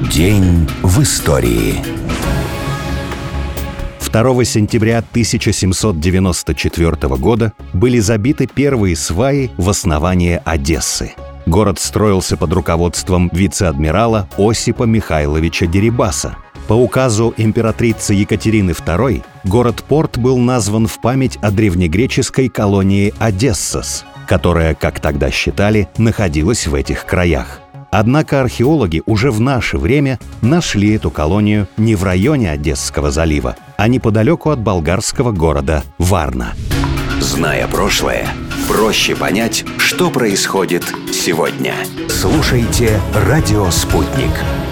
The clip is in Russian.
День в истории. 2 сентября 1794 года были забиты первые сваи в основании Одессы. Город строился под руководством вице-адмирала Осипа Михайловича Дерибаса. По указу императрицы Екатерины II город-порт был назван в память о древнегреческой колонии Одессос, которая, как тогда считали, находилась в этих краях. Однако археологи уже в наше время нашли эту колонию не в районе Одесского залива, а неподалеку от болгарского города Варна. Зная прошлое, проще понять, что происходит сегодня. Слушайте «Радио Спутник».